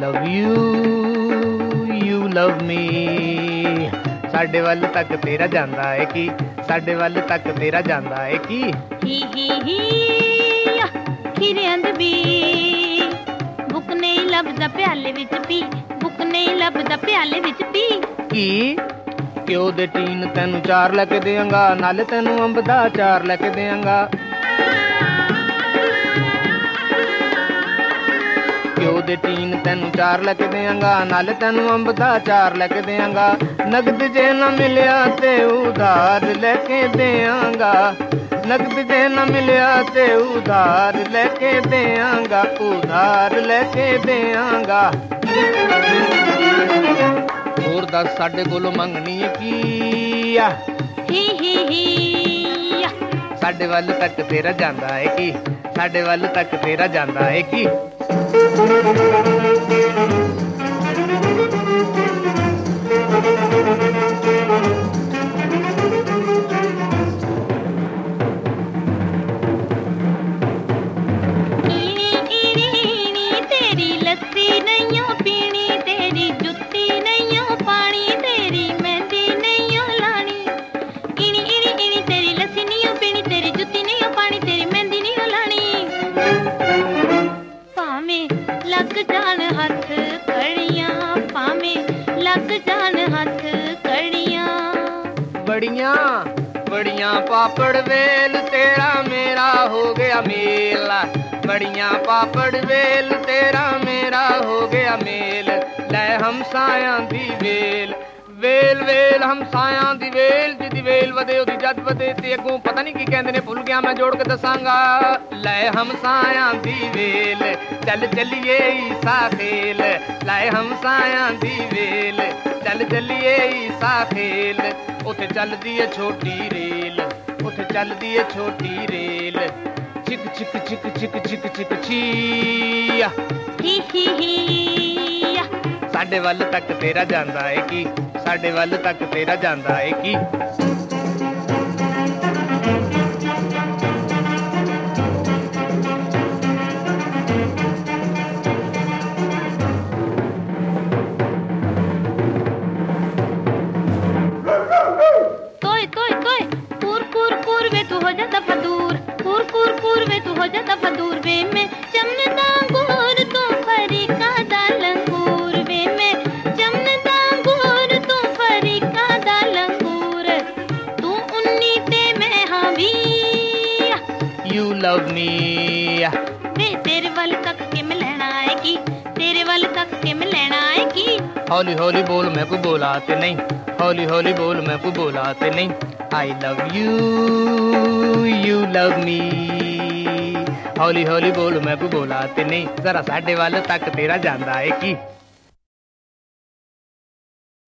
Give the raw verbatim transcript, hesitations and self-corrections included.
love you, you love me। ਸਾਡੇ ਵੱਲ ਤੱਕ ਤੇਰਾ ਜਾਂਦਾ ਏ ਕੀ, ਸਾਡੇ ਵੱਲ ਤੱਕ ਤੇਰਾ ਜਾਂਦਾ ਏ ਕੀ। ਹੀ ਹੀ ਹੀ ਖੀਰਿਆਂ ਦੇ ਬੀ ਬੁੱਕ ਨਹੀਂ ਲੱਭਦਾ ਪਿਆਲੇ ਵਿੱਚ ਪੀ, ਬੁੱਕ ਨਹੀਂ ਲੱਭਦਾ ਪਿਆਲੇ ਵਿੱਚ ਪੀ। ਕੀ ਘਿਓ ਦੇ ਟੀਨ ਤੈਨੂੰ ਚਾਰ ਲੈ ਕੇ ਦੇਵਾਂਗਾ, ਨਾਲੇ ਤੈਨੂੰ ਅੰਬ ਦਾ ਚਾਰ ਲੈ ਕੇ ਦੇਵਾਂਗਾ। ਘਿਓ ਦੇ ਟੀਨ ਤੈਨੂੰ ਚਾਰ ਲੈ ਕੇ ਦੇਵਾਂਗਾ, ਨਾਲੇ ਤੈਨੂੰ ਅੰਬ ਦਾ ਚਾਰ ਲੈ ਕੇ ਦੇਵਾਂਗਾ। ਨਗਦ ਜੇ ਨਾ ਮਿਲਿਆ ਤੇ ਉਧਾਰ ਲੈ ਕੇ ਦੇਵਾਂਗਾ, ਨਗਦ ਜੇ ਨਾ ਮਿਲਿਆ ਤੇ ਉਧਾਰ ਲੈ ਕੇ ਦੇਵਾਂਗਾ, ਉਧਾਰ ਲੈ ਕੇ ਦੇਵਾਂਗਾ। ਹੋਰ ਦੱਸ ਸਾਡੇ ਕੋਲੋਂ ਮੰਗਣੀ ਏ ਕੀ ਆ। ਹੀ ਹੀ ਹੀ ਸਾਡੇ ਵੱਲ ਤੱਕ ਤੇਰਾ ਜਾਂਦਾ ਏ ਕੀ, ਸਾਡੇ ਵੱਲ ਤੱਕ ਤੇਰਾ ਜਾਂਦਾ ਏ ਕੀ। ਲੱਗ ਜਾਣ ਹੱਥ ਕੜੀਆਂ, ਭਾਵੇਂ ਲੱਗ ਜਾਣ ਹੱਥ ਕੜੀਆਂ। ਬੜੀਆਂ ਬੜੀਆਂ ਪਾਪੜ ਵੇਲ ਤੇਰਾ ਮੇਰਾ ਹੋ ਗਿਆ ਮੇਲ, ਬੜੀਆਂ ਪਾਪੜ ਵੇਲ ਤੇਰਾ ਮੇਰਾ ਹੋ ਗਿਆ ਮੇਲ। ਲੈ ਹਮਸਾਇਆਂ ਦੀ ਵੇਲ, ਵੇਲ ਵੇਲ ਹਮਸਾਇਆਂ ਦੀ ਵੇਲ, ਜਿਹਦੀ ਵੇਲ ਵਧੇ ਉਹਦੀ ਜੱਜ ਵਧੇ। ਤੇ ਅੱਗੋਂ ਪਤਾ ਨਹੀਂ ਕੀ ਕਹਿੰਦੇ ਨੇ, ਭੁੱਲ ਗਿਆ ਮੈਂ, ਜੋੜ ਕੇ ਦੱਸਾਂਗਾ। ਲੈ ਹਮਸਾਇਆਂ ਦੀ ਵੇਲ, ਚੱਲ ਚੱਲੀਏ ਈਸਾ ਖੇਲ। ਲੈ ਹਮਸਾਇਆਂ ਦੀ ਵੇਲ, ਚੱਲ ਚੱਲੀਏ ਈਸਾ ਖੇਲ। ਉੱਥੇ ਚੱਲਦੀ ਏ ਛੋਟੀ ਰੇਲ, ਉੱਥੇ ਚੱਲਦੀ ਏ ਛੋਟੀ ਰੇਲ। ਚਿਕ ਚਿਕ ਚਿਕ ਚਿਕ ਚਿਕ ਚਿਕ ਚੀਆ ਹੀ ਹੀ ਹੀ ਸਾਡੇ ਵੱਲ ਤੱਕ ਤੇਰਾ ਜਾਂਦਾ ਏ ਕੀ, ਸਾਡੇ ਵੱਲ ਤੱਕ ਤੇਰਾ ਜਾਂਦਾ ਏ ਕੀ। ਤੋਏ ਤੋਏ ਤੋਏ ਕੂਰ ਕੂਰ ਕੂਰ ਵੇ ਤੂੰ ਹੋ ਜਾ ਦਫਾ ਦੂਰ, ਕੂਰ ਕੂਰ ਕੂਰ ਵੇ ਤੂੰ ਹੋ ਜਾ ਦਫਾ ਦੂਰ। ਵੇ ਮੈਂ ਚਮਨਦਾ ਅੰਗੂਰ ਤੂੰ ਫਰੀਕਾ ਦਾ ਲੰਗੂਰ, ਵੇ ਮੈਂ ਚਮਨਦਾ ਅੰਗੂਰ ਤੂੰ ਫਰੀਕਾ ਦਾ ਲੰਗੂਰ। ਤੂੰ ਉन्नी ਤੇ ਮੈਂ ਹਾਂ ਵੀਹ। You love me। ਵੇ ਤੇਰੇ ਵੱਲ ਤੱਕ ਕੇ ਮੈਂ ਲੈਣਾ ਆਏ ਕੀ, ਤੇਰੇ ਵੱਲ ਤੱਕ ਕੇ ਮੈਂ ਲੈਣਾ ਆਏ ਕੀ। ਹੌਲੀ ਹੌਲੀ ਬੋਲ ਮੈਂ ਕੋਈ ਬੋਲਾ ਤੇ ਨਹੀਂ, ਹੌਲੀ ਹੌਲੀ ਬੋਲ ਮੈਂ ਕੋਈ ਬੋਲਾ ਤੇ ਨਹੀਂ। I love you, you love me। ਹੌਲੀ ਹੌਲੀ ਬੋਲ ਮੈਂ ਕੋਈ ਬੋਲਾ ਤੇ ਨਹੀਂ। ਜ਼ਰਾ ਸਾਡੇ ਵੱਲ ਤੱਕ ਤੇਰਾ ਜਾਂਦਾ ਏ ਕੀ।